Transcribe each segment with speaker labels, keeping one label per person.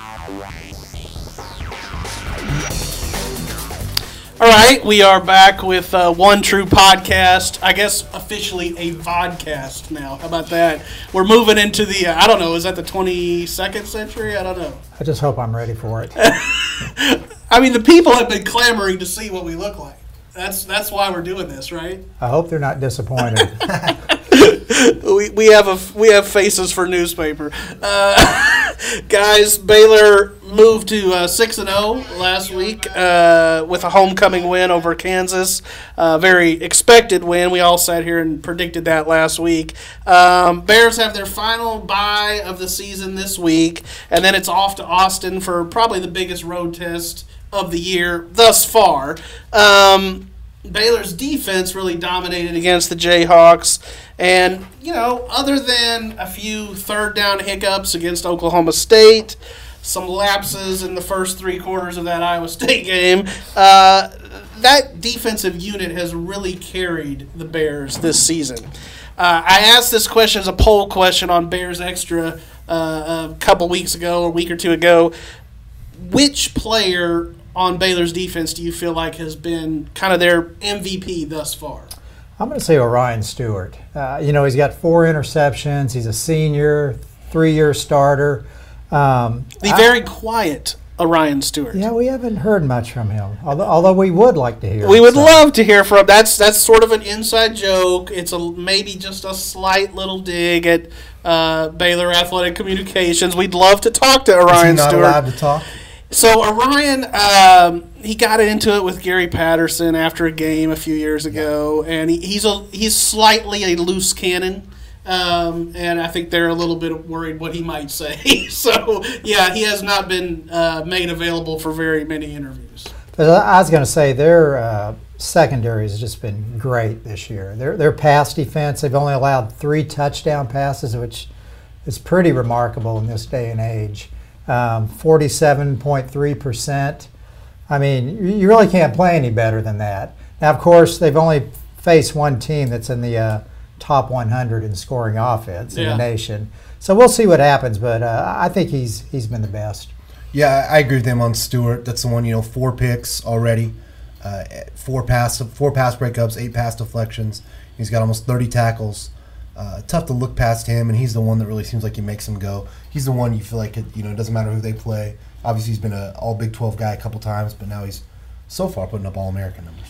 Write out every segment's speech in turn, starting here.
Speaker 1: All right, we are back with One True Podcast. I guess officially a vodcast now. How about that? We're moving into the, I don't know, is that the 22nd century? I don't know.
Speaker 2: I just hope I'm ready for it.
Speaker 1: I mean, the people have been clamoring to see what we look like. That's why we're doing this, right?
Speaker 2: I hope they're not disappointed.
Speaker 1: we have faces for newspaper. Guys, Baylor moved to 6-0 last week with a homecoming win over Kansas. Very expected win. We all sat here and predicted that last week. Bears have their final bye of the season this week, and then it's off to Austin for probably the biggest road test of the year thus far. Baylor's defense really dominated against the Jayhawks. And, you know, other than a few third down hiccups against Oklahoma State, some lapses in the first three quarters of that Iowa State game, that defensive unit has really carried the Bears this season. I asked this question as a poll question on Bears Extra a couple weeks ago, or a week or two ago. Which player on Baylor's defense do you feel like has been kind of their MVP thus far?
Speaker 2: I'm going to say Orion Stewart. He's got 4 interceptions. He's a senior, 3-year starter.
Speaker 1: Very quiet Orion Stewart.
Speaker 2: Yeah, we haven't heard much from him, although we would like to hear.
Speaker 1: We would love to hear from. That's sort of an inside joke. It's maybe just a slight little dig at Baylor Athletic Communications. We'd love to talk to Orion Stewart.
Speaker 3: Is he not allowed to talk?
Speaker 1: So Orion, he got into it with Gary Patterson after a game a few years ago, and he's slightly a loose cannon, and I think they're a little bit worried what he might say. So yeah, he has not been made available for very many interviews.
Speaker 2: I was going to say their secondary has just been great this year. Their pass defense, they've only allowed 3 touchdown passes, which is pretty remarkable in this day and age. 47.3%. I mean, you really can't play any better than that. Now, of course, they've only faced one team that's in the top 100 in scoring offense in the nation. So we'll see what happens, but I think he's been the best.
Speaker 3: Yeah, I agree with him on Stewart. That's the one, 4 picks already, 4 pass breakups, 8 pass deflections. He's got almost 30 tackles. Tough to look past him, and he's the one that really seems like he makes them go. He's the one you feel like it doesn't matter who they play. Obviously, he's been an all Big 12 guy a couple times, but now he's so far putting up All-American numbers.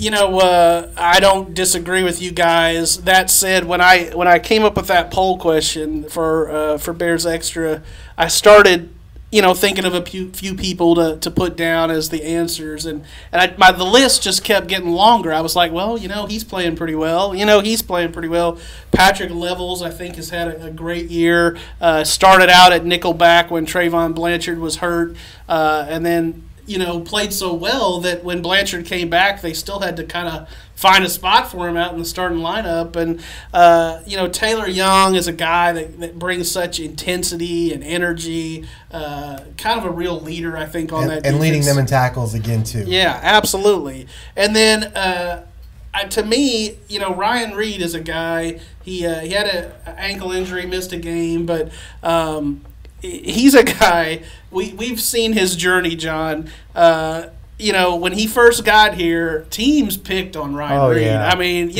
Speaker 1: I don't disagree with you guys. That said, when I came up with that poll question for Bears Extra, I started thinking of a few people to put down as the answers, and the list just kept getting longer. I was like, well, he's playing pretty well. He's playing pretty well. Patrick Levels, I think, has had a great year. Started out at nickelback when Trayvon Blanchard was hurt, and then played so well that when Blanchard came back, they still had to kind of find a spot for him out in the starting lineup. And, Taylor Young is a guy that brings such intensity and energy, kind of a real leader, I think, on that defense.
Speaker 3: And leading them in tackles again, too.
Speaker 1: Yeah, absolutely. And then, to me, Ryan Reed is a guy, he had an ankle injury, missed a game, but he's a guy, we've seen his journey, John. When he first got here, teams picked on Ryan Reed.
Speaker 2: Yeah.
Speaker 1: I mean,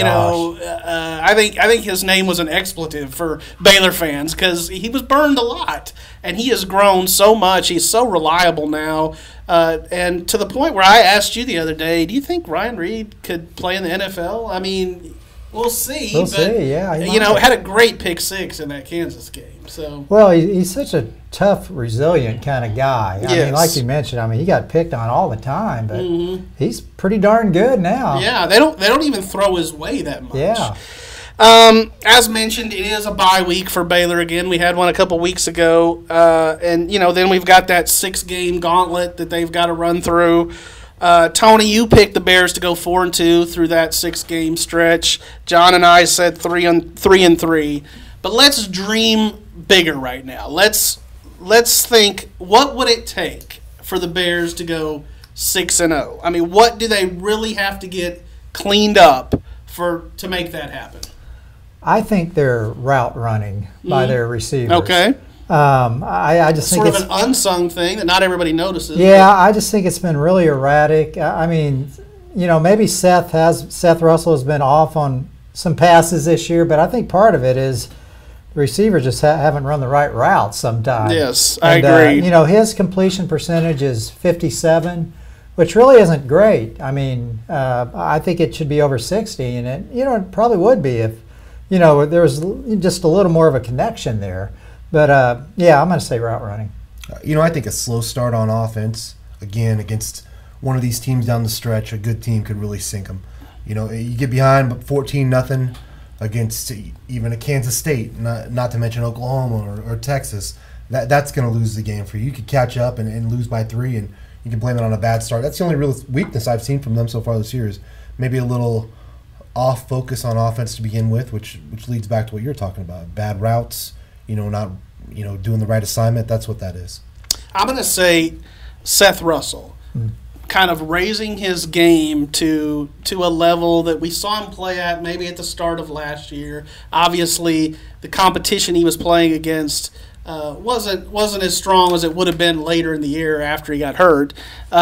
Speaker 1: I think his name was an expletive for Baylor fans because he was burned a lot, and he has grown so much. He's so reliable now, and to the point where I asked you the other day, do you think Ryan Reed could play in the NFL? I mean, we'll see.
Speaker 2: We'll see, yeah.
Speaker 1: Had a great pick 6 in that Kansas game. So
Speaker 2: well, he's such a tough, resilient kind of guy. I mean, like you mentioned, he got picked on all the time, but he's pretty darn good now.
Speaker 1: Yeah, they don't even throw his way that much.
Speaker 2: Yeah.
Speaker 1: As mentioned, it is a bye week for Baylor again. We had one a couple weeks ago, and then we've got that 6-game gauntlet that they've got to run through. Tony, you picked the Bears to go 4-2 through that 6-game stretch. John and I said 3-3. But let's dream bigger right now. Let's think, what would it take for the Bears to go 6-0? I mean, what do they really have to get cleaned up to make that happen?
Speaker 2: I think they're route running by their receivers.
Speaker 1: Okay.
Speaker 2: I just think
Speaker 1: sort of
Speaker 2: it's
Speaker 1: an unsung thing that not everybody notices.
Speaker 2: Yeah, I just think it's been really erratic. I mean, maybe Seth Russell has been off on some passes this year, but I think part of it is the receivers just haven't run the right routes sometimes.
Speaker 1: Yes, I agree.
Speaker 2: His completion percentage is 57, which really isn't great. I mean, I think it should be over 60, and it probably would be if there was just a little more of a connection there. But I'm going to say route running.
Speaker 3: I think a slow start on offense again against one of these teams down the stretch, a good team could really sink them. You get behind 14-0 against even a Kansas State, not to mention Oklahoma or Texas. That's going to lose the game for you. You could catch up and lose by 3, and you can blame it on a bad start. That's the only real weakness I've seen from them so far this year is maybe a little off focus on offense to begin with, which leads back to what you're talking about. Bad routes, not doing the right assignment. That's what that is.
Speaker 1: I'm going to say Seth Russell. Kind of raising his game to a level that we saw him play at maybe at the start of last year. Obviously, the competition he was playing against wasn't as strong as it would have been later in the year after he got hurt.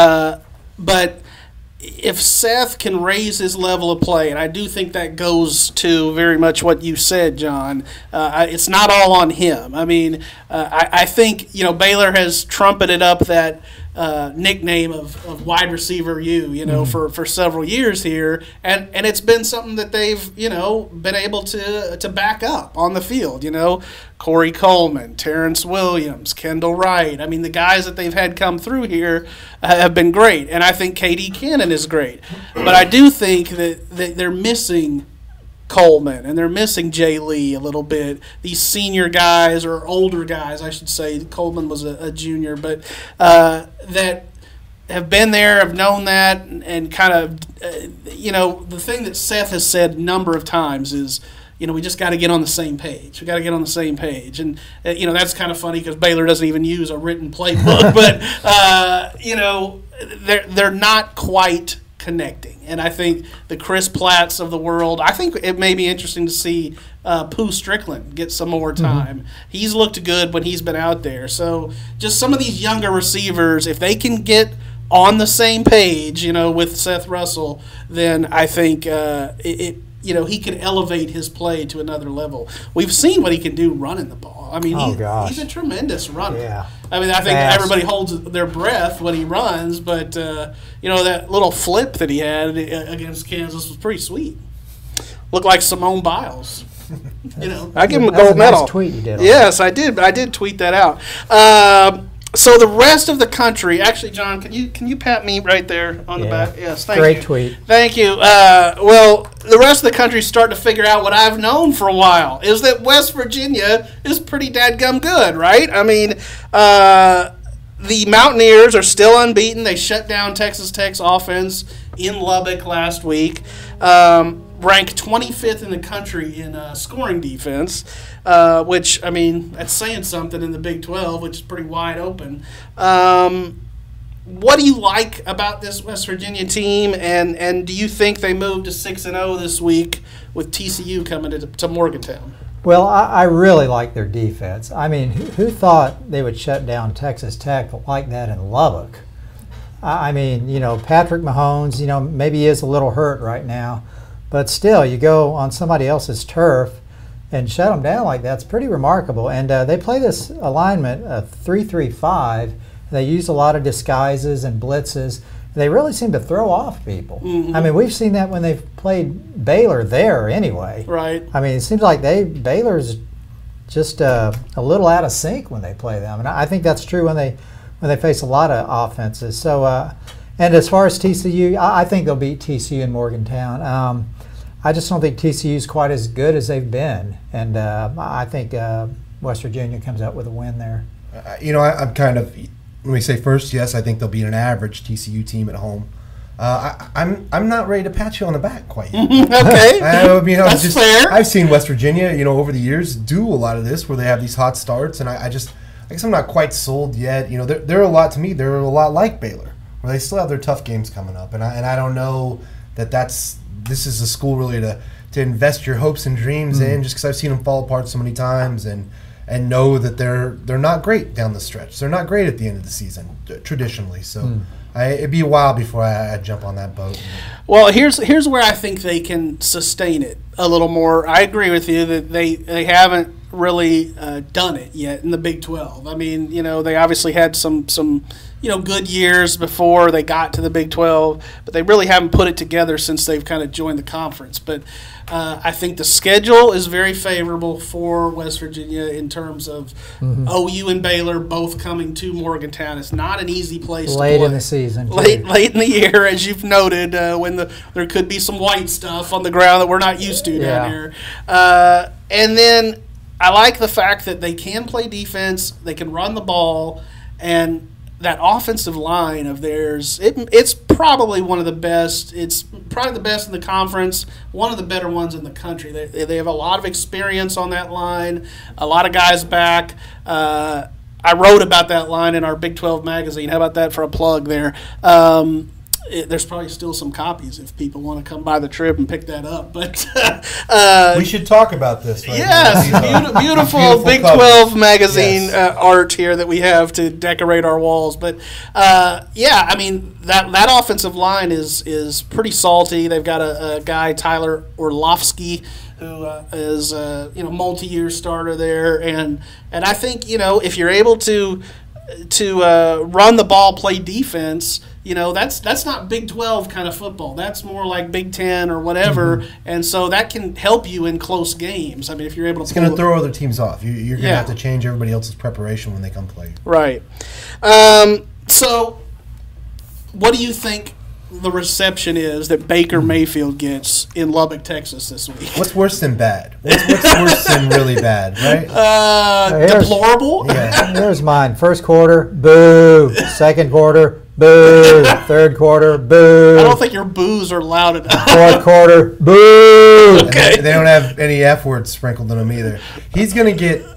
Speaker 1: But if Seth can raise his level of play, and I do think that goes to very much what you said, John, it's not all on him. I mean, I think Baylor has trumpeted up that nickname of wide receiver for several years here, and it's been something that they've been able to back up on the field. Corey Coleman, Terrence Williams, Kendall Wright. I mean, the guys that they've had come through here have been great, and I think KD Cannon is great. But I do think that they're missing Coleman, and they're missing Jay Lee a little bit. These senior guys, or older guys, I should say. Coleman was a junior, but that have been there, have known that, and kind of, the thing that Seth has said a number of times is, we just got to get on the same page. We got to get on the same page. And, that's kind of funny because Baylor doesn't even use a written playbook. But, they're not quite connecting. And I think the Chris Platts of the world, I think it may be interesting to see Pooh Strickland get some more time. He's looked good when he's been out there. So just some of these younger receivers, if they can get on the same page, with Seth Russell, then I think he can elevate his play to another level. We've seen what he can do running the ball. I mean, he's a tremendous runner.
Speaker 2: Yeah.
Speaker 1: I mean, I think everybody holds their breath when he runs, but, that little flip that he had against Kansas was pretty sweet. Looked like Simone Biles. I give him a gold medal.
Speaker 2: Nice tweet you did.
Speaker 1: Yes, I did. I did tweet that out. So the rest of the country, actually, John, can you pat me right there on the back? Yes, thank you.
Speaker 2: Great tweet.
Speaker 1: Thank you. Well, the rest of the country is starting to figure out what I've known for a while, is that West Virginia is pretty dadgum good, right? I mean, the Mountaineers are still unbeaten. They shut down Texas Tech's offense in Lubbock last week. Ranked 25th in the country in scoring defense, which, I mean, that's saying something in the Big 12, which is pretty wide open. What do you like about this West Virginia team, and do you think they moved to 6-0 this week with TCU coming to Morgantown?
Speaker 2: Well, I really like their defense. I mean, who thought they would shut down Texas Tech like that in Lubbock? I mean, Patrick Mahomes, maybe he is a little hurt right now. But still, you go on somebody else's turf and shut them down like that. It's pretty remarkable. And they play this alignment, 3-3-5. They use a lot of disguises and blitzes. They really seem to throw off people. I mean, we've seen that when they've played Baylor there anyway.
Speaker 1: Right.
Speaker 2: I mean, it seems like Baylor's just a little out of sync when they play them. And I think that's true when they face a lot of offenses. So, and as far as TCU, I think they'll beat TCU in Morgantown. I just don't think TCU is quite as good as they've been, and I think West Virginia comes out with a win there.
Speaker 3: I'm kind of, let me say first, yes, I think they'll beat an average TCU team at home. I'm not ready to pat you on the back quite yet.
Speaker 1: Okay,
Speaker 3: that's
Speaker 1: fair.
Speaker 3: I've seen West Virginia, over the years do a lot of this where they have these hot starts, and I guess I'm not quite sold yet. They're a lot to me. They're a lot like Baylor, where they still have their tough games coming up, and I don't know this is a school really to invest your hopes and dreams in, just because I've seen them fall apart so many times, and and know that they're not great down the stretch. They're not great at the end of the season traditionally. So it'd be a while before I jump on that boat.
Speaker 1: Well, here's where I think they can sustain it a little more. I agree with you that they haven't really done it yet in the Big 12. I mean, they obviously had some good years before they got to the Big 12, but they really haven't put it together since they've kind of joined the conference. But I think the schedule is very favorable for West Virginia in terms of OU and Baylor both coming to Morgantown. It's not an easy place to play.
Speaker 2: Late in the season.
Speaker 1: Late in the year, as you've noted, when there could be some white stuff on the ground that we're not used to down here. And then I like the fact that they can play defense, they can run the ball, and that offensive line of theirs, it's probably one of the best. It's probably the best in the conference, one of the better ones in the country. They have a lot of experience on that line, a lot of guys back. I wrote about that line in our Big 12 magazine. How about that for a plug there? There's probably still some copies if people want to come by the trip and pick that up. But
Speaker 3: we should talk about this. Right
Speaker 1: yes, beautiful Big 12 magazine art here that we have to decorate our walls. But I mean that offensive line is pretty salty. They've got a guy, Tyler Orlovsky, who is multi-year starter there, and I think if you're able to run the ball, play defense, that's not Big 12 kind of football. That's more like Big 10 or whatever, and so that can help you in close games. I mean, if you're able to,
Speaker 3: it's going to throw other teams off. You're going to have to change everybody else's preparation when they come play.
Speaker 1: Right. So, what do you think the reception is that Baker Mayfield gets in Lubbock, Texas this week?
Speaker 3: What's worse than bad? What's worse than really bad, right?
Speaker 1: Deplorable?
Speaker 2: Yeah. Here's mine. First quarter, boo. Second quarter, boo. Third quarter, boo.
Speaker 1: I don't think your boos are loud enough.
Speaker 2: Fourth quarter, boo.
Speaker 1: Okay.
Speaker 3: They don't have any F words sprinkled in them either. He's going to get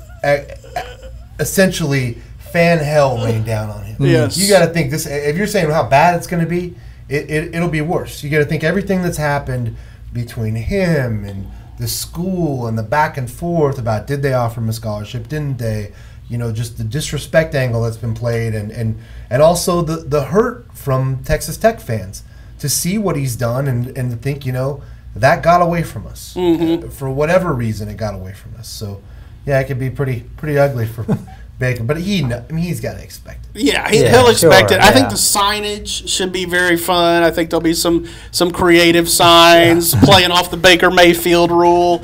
Speaker 3: essentially fan hell rained down on him.
Speaker 1: Yes.
Speaker 3: You got to think this. If you're saying how bad it's going to be, it'll be worse. You got to think everything that's happened between him and the school and the back and forth about did they offer him a scholarship, didn't they? Just the disrespect angle that's been played, and also the hurt from Texas Tech fans to see what he's done and to think, that got away from us. For whatever reason, it got away from us. So, yeah, it could be pretty ugly for Baker, but he's got to expect it.
Speaker 1: Yeah, he'll expect it.
Speaker 2: Yeah.
Speaker 1: I think the signage should be very fun. I think there'll be some creative signs playing off the Baker Mayfield rule.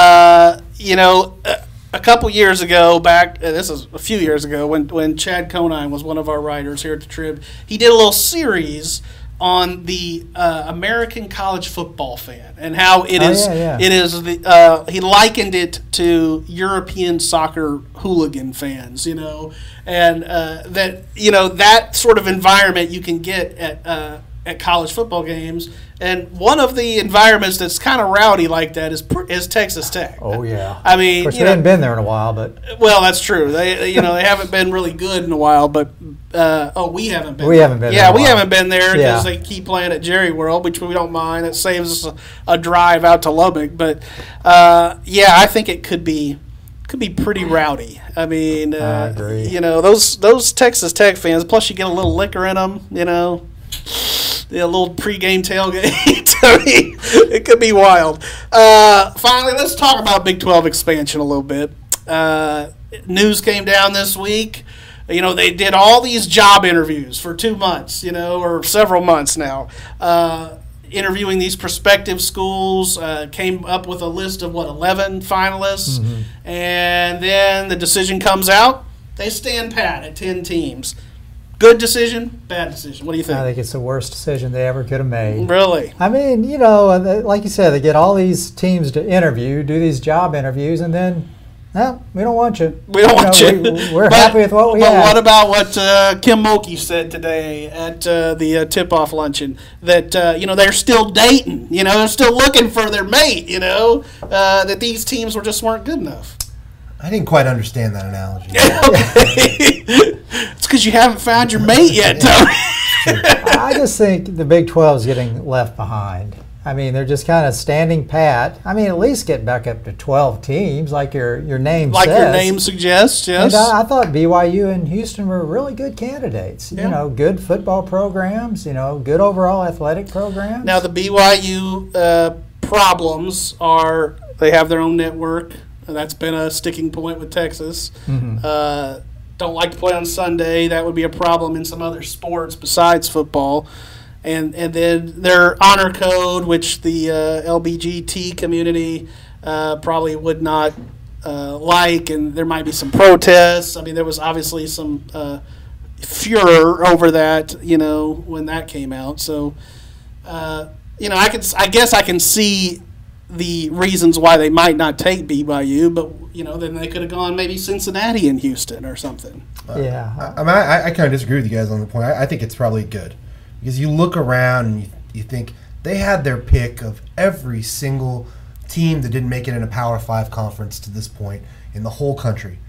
Speaker 1: A couple years ago, this is a few years ago, when Chad Conine was one of our writers here at the Trib, he did a little series on the American college football fan and how it is. It is he likened it to European soccer hooligan fans, and that sort of environment you can get at college football games. And one of the environments that's kind of rowdy like that is Texas Tech.
Speaker 2: Oh yeah.
Speaker 1: I mean,
Speaker 2: of course, we haven't been there in a while, but
Speaker 1: that's true. They haven't been really good in a while, but we haven't been.
Speaker 2: We haven't been.
Speaker 1: Yeah, we haven't been there because they keep playing at Jerry World, which we don't mind. It saves us a drive out to Lubbock, but I think it could be pretty rowdy. I mean,
Speaker 2: I agree.
Speaker 1: Those Texas Tech fans. Plus, you get a little liquor in them. A little pregame tailgate. I mean, it could be wild. Finally, let's talk about Big 12 expansion a little bit. News came down this week. They did all these job interviews for 2 months, or several months now, interviewing these prospective schools, came up with a list of, 11 finalists, and then the decision comes out. They stand pat at 10 teams. Good decision, bad decision. What do you think?
Speaker 2: I think it's the worst decision they ever could have made.
Speaker 1: Really?
Speaker 2: I mean, like you said, they get all these teams to interview, do these job interviews, and then, we don't want you.
Speaker 1: We don't want you.
Speaker 2: We're happy with what we have.
Speaker 1: But what about what Kim Mulkey said today at the tip-off luncheon? That, they're still dating. They're still looking for their mate, that these teams just weren't good enough.
Speaker 3: I didn't quite understand that analogy.
Speaker 1: It's because you haven't found your mate yet, Tony.
Speaker 2: I just think the Big 12 is getting left behind. I mean, they're just kind of standing pat. I mean, at least get back up to 12 teams, like your name
Speaker 1: like
Speaker 2: says.
Speaker 1: Your name suggests, yes.
Speaker 2: And I thought BYU and Houston were really good candidates.
Speaker 1: Yeah.
Speaker 2: You know, good football programs. You know, good overall athletic programs.
Speaker 1: Now the BYU problems are they have their own network. And that's been a sticking point with Texas.
Speaker 2: Mm-hmm.
Speaker 1: Don't like to play on Sunday. That would be a problem in some other sports besides football. And then their honor code, which the LBGT community probably would not like, and there might be some protests. I mean, there was obviously some furor over that, you know, when that came out. So, you know, I guess I can see the reasons why they might not take BYU, but you know, then they could have gone maybe Cincinnati and Houston or something.
Speaker 2: Yeah,
Speaker 3: I mean, I kind of disagree with you guys on the point. I think it's probably good because you look around and you think they had their pick of every single team that didn't make it in a Power 5 conference to this point in the whole country,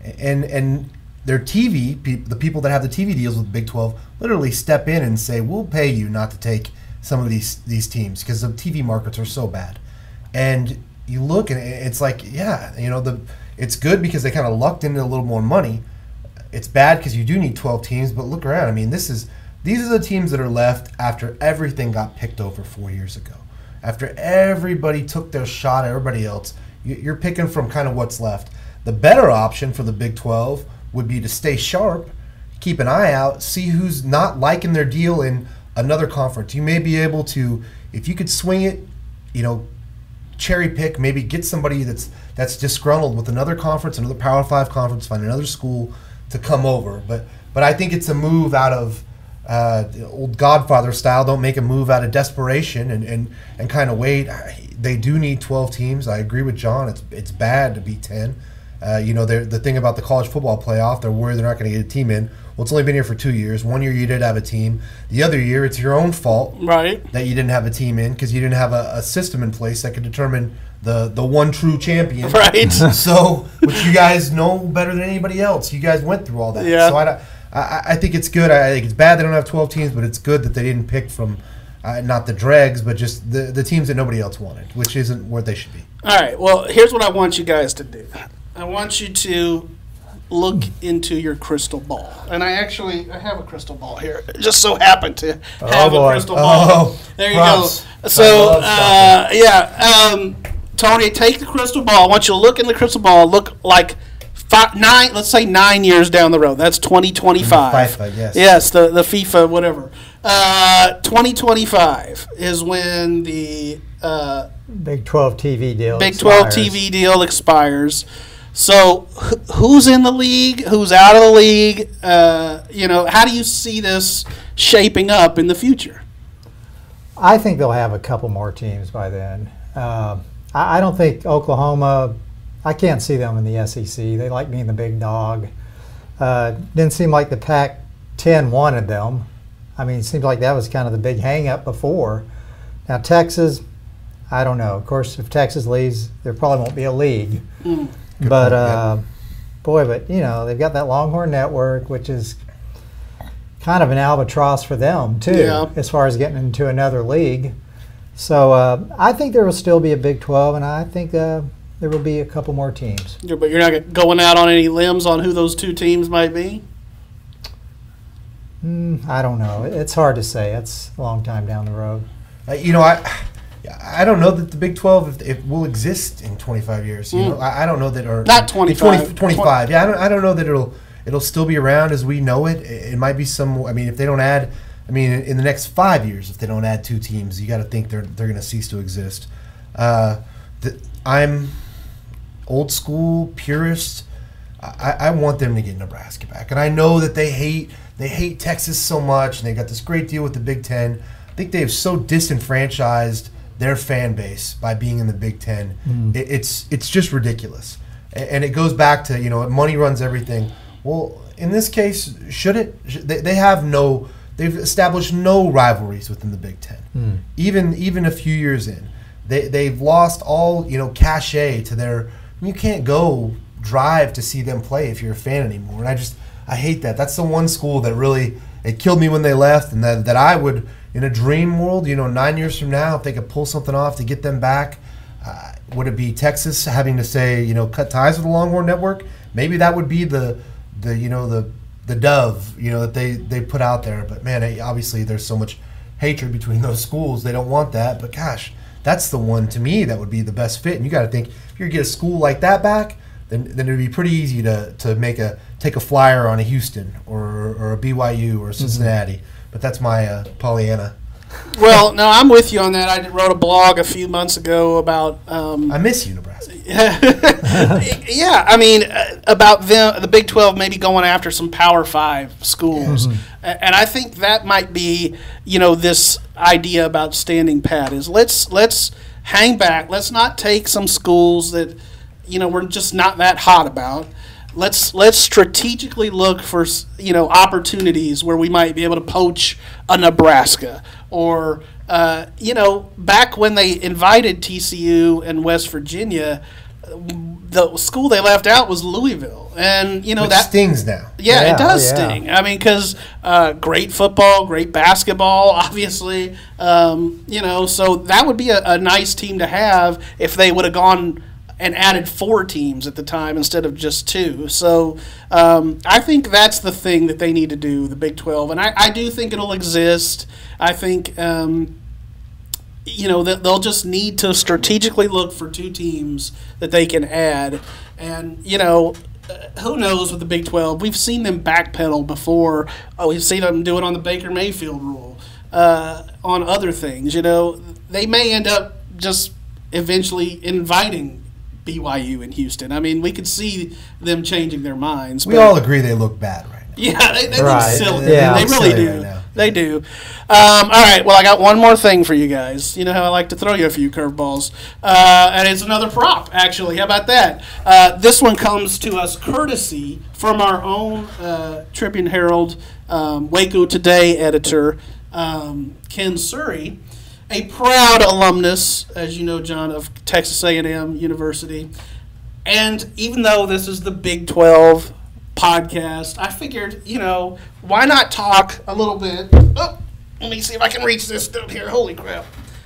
Speaker 3: and their TV, the people that have the TV deals with Big 12, literally step in and say, "We'll pay you not to take some of these teams because the TV markets are so bad." And you look and it's like, yeah, you know, it's good because they kind of lucked into a little more money. It's bad because you do need 12 teams, but look around. I mean, these are the teams that are left after everything got picked over 4 years ago. After everybody took their shot at everybody else, you're picking from kind of what's left. The better option for the Big 12 would be to stay sharp, keep an eye out, see who's not liking their deal in another conference. You may be able to, if you could swing it, you know, cherry pick, maybe get somebody that's disgruntled with another conference, another Power 5 conference, find another school to come over. But I think it's a move out of old Godfather style. Don't make a move out of desperation and kind of wait. They do need 12 teams. I agree with John. It's bad to be 10. You know, the thing about the college football playoff, they're worried they're not going to get a team in. Well, it's only been here for 2 years. 1 year you did have a team. The other year it's your own fault,
Speaker 1: right,
Speaker 3: that you didn't have a team in because you didn't have a system in place that could determine the one true champion.
Speaker 1: Right.
Speaker 3: So, which you guys know better than anybody else. You guys went through all that.
Speaker 1: Yeah.
Speaker 3: So I think it's good. I think it's bad they don't have 12 teams, but it's good that they didn't pick from not the dregs, but just the teams that nobody else wanted, which isn't where they should be.
Speaker 1: All right. Well, here's what I want you guys to do. I want you to look into your crystal ball. And I have a crystal ball here. I just so happen to have a crystal ball. There you
Speaker 3: props.
Speaker 1: go. So, Tony, take the crystal ball. I want you to look in the crystal ball. Look like let's say 9 years down the road. That's 2025.
Speaker 3: FIFA, yes.
Speaker 1: Yes, the FIFA, whatever. 2025 is when the
Speaker 2: Big 12 TV deal.
Speaker 1: Big 12 TV deal expires. So who's in the league? Who's out of the league? You know, how do you see this shaping up in the future?
Speaker 2: I think they'll have a couple more teams by then. I don't think Oklahoma. I can't see them in the SEC. They like being the big dog. Didn't seem like the Pac-10 wanted them. I mean, it seems like that was kind of the big hang-up before. Now, Texas, I don't know. Of course, if Texas leaves, there probably won't be a league. But, but, you know, they've got that Longhorn Network, which is kind of an albatross for them, too, as far as getting into another league. So I think there will still be a Big 12, and I think there will be a couple more teams.
Speaker 1: But you're not going out on any limbs on who those two teams might be?
Speaker 2: I don't know. It's hard to say. It's a long time down the road.
Speaker 3: You know, I don't know that the Big 12 if will exist in 25 years. You know, I don't know that or
Speaker 1: not 25.
Speaker 3: 25. Yeah, I don't know that it'll still be around as we know it. It might be some. I mean, if they don't add, I mean, in the next 5 years, if they don't add two teams, you got to think they're going to cease to exist. I'm old school purist. I want them to get Nebraska back, and I know that they hate Texas so much, and they got this great deal with the Big Ten. I think they've so disenfranchised their fan base by being in the Big Ten. It's just ridiculous, and it goes back to, you know, money runs everything. Well, in this case, should it? They've established no rivalries within the Big Ten. Even a few years in, they've lost all, you know, cachet to their. You can't go drive to see them play if you're a fan anymore. And I hate that. That's the one school that really, it killed me when they left, and that I would, in a dream world, 9 years from now, if they could pull something off to get them back, would it be Texas having to say, cut ties with the Longhorn Network? Maybe that would be the dove, that they put out there. But man, obviously there's so much hatred between those schools. They don't want that. But gosh, that's the one to me that would be the best fit. And you got to think, if you get a school like that back, then it'd be pretty easy to take a flyer on a Houston or a BYU or a Cincinnati. Mm-hmm. But that's my Pollyanna.
Speaker 1: Well, no, I'm with you on that. I wrote a blog a few months ago about.
Speaker 3: I miss you, Nebraska.
Speaker 1: Yeah, I mean, about the Big 12 maybe going after some Power 5 schools. Mm-hmm. And I think that might be, this idea about standing pat is let's hang back. Let's not take some schools that, we're just not that hot about. Let's strategically look for, opportunities where we might be able to poach a Nebraska or, back when they invited TCU and West Virginia, the school they left out was Louisville, and that
Speaker 3: stings now.
Speaker 1: Yeah, it does sting. I mean, because great football, great basketball, obviously. So that would be a nice team to have if they would have gone and added 4 teams at the time instead of just 2. So I think that's the thing that they need to do, the Big 12, and I do think it'll exist. I think. That they'll just need to strategically look for 2 teams that they can add. And, who knows with the Big 12? We've seen them backpedal before. We've seen them do it on the Baker Mayfield rule, on other things. They may end up just eventually inviting BYU in Houston. I mean, we could see them changing their minds.
Speaker 3: We all agree they look bad right now.
Speaker 1: Yeah, they look silly.
Speaker 2: Yeah,
Speaker 1: they really do. Right they do. All right, well, I got one more thing for you guys. You know how I like to throw you a few curveballs. And it's another prop, actually. How about that? This one comes to us courtesy from our own Tribune Herald Waco Today editor, Ken Surrey, a proud alumnus, as you know, John, of Texas A&M University. And even though this is the Big 12 podcast, I figured, why not talk a little bit. Oh, let me see if I can reach this down here. Holy crap.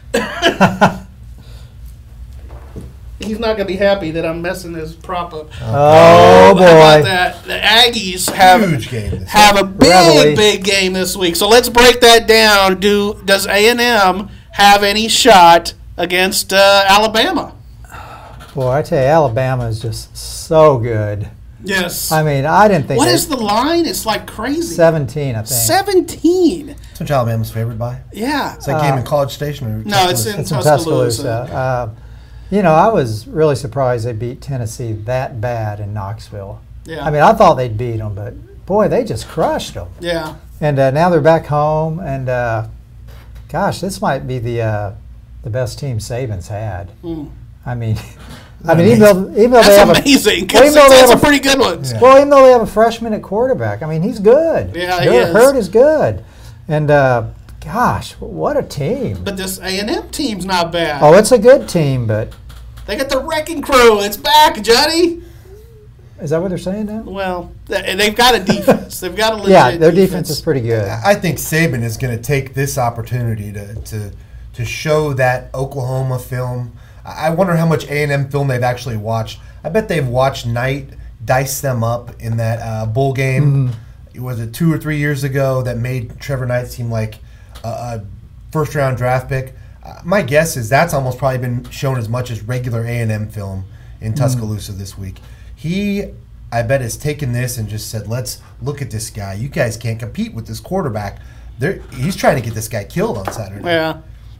Speaker 1: He's not going to be happy that I'm messing his prop up.
Speaker 2: Oh, boy.
Speaker 1: How about that? The Aggies have a big game this week. So let's break that down. Does A&M have any shot against Alabama?
Speaker 2: Boy, I tell you, Alabama is just so good.
Speaker 1: Yes.
Speaker 2: I mean, I didn't think.
Speaker 1: What is the line? It's like crazy.
Speaker 2: 17, I think.
Speaker 1: 17.
Speaker 3: That's what Alabama's favored by.
Speaker 1: Yeah.
Speaker 3: It's that game in College Station. Or
Speaker 1: no, it's in Tuscaloosa.
Speaker 2: I was really surprised they beat Tennessee that bad in Knoxville.
Speaker 1: Yeah.
Speaker 2: I mean, I thought they'd beat them, but boy, they just crushed them.
Speaker 1: Yeah.
Speaker 2: And now they're back home, and gosh, this might be the best team Saban's had.
Speaker 1: Mm.
Speaker 2: I mean, even though they have
Speaker 1: amazing. That's a pretty good one.
Speaker 2: Yeah. Well, even though they have a freshman at quarterback, I mean, he's good.
Speaker 1: Yeah, he is.
Speaker 2: Hurt is good, and gosh, what a team!
Speaker 1: But this A&M team's not bad.
Speaker 2: Oh, it's a good team, but
Speaker 1: they got the wrecking crew. It's back, Johnny.
Speaker 2: Is that what they're saying now?
Speaker 1: Well, they've got a defense. They've got a legit
Speaker 2: their defense is pretty good.
Speaker 3: I think Saban is going to take this opportunity to show that Oklahoma film. I wonder how much A&M film they've actually watched. I bet they've watched Knight dice them up in that bowl game. Mm-hmm. Was it 2 or 3 years ago that made Trevor Knight seem like a first-round draft pick? My guess is that's almost probably been shown as much as regular A&M film in Tuscaloosa this week. I bet, has taken this and just said, let's look at this guy. You guys can't compete with this quarterback. He's trying to get this guy killed on Saturday.
Speaker 1: Yeah.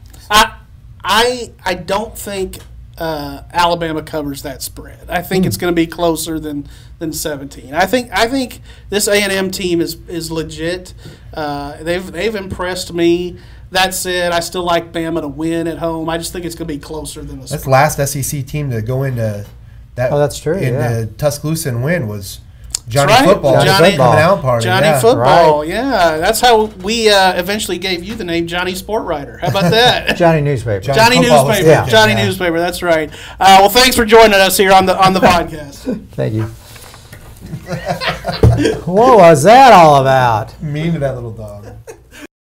Speaker 1: I don't think Alabama covers that spread. I think it's going to be closer than 17. I think this A&M team is legit. They've impressed me. That said, I still like Bama to win at home. I just think it's going to be closer than the spread.
Speaker 3: That's the last SEC team to go into that.
Speaker 2: Oh, that's true.
Speaker 3: Tuscaloosa and win was Johnny
Speaker 1: right.
Speaker 3: Football.
Speaker 1: Johnny
Speaker 3: coming out party.
Speaker 1: Johnny Football. Right. Yeah, that's how we eventually gave you the name Johnny Sport Writer. How about that?
Speaker 2: Johnny Newspaper.
Speaker 1: Johnny Newspaper.
Speaker 2: Yeah.
Speaker 1: Johnny Newspaper. That's right. Well, thanks for joining us here on the podcast.
Speaker 2: Thank you. What was that all about?
Speaker 3: Mean to that little dog.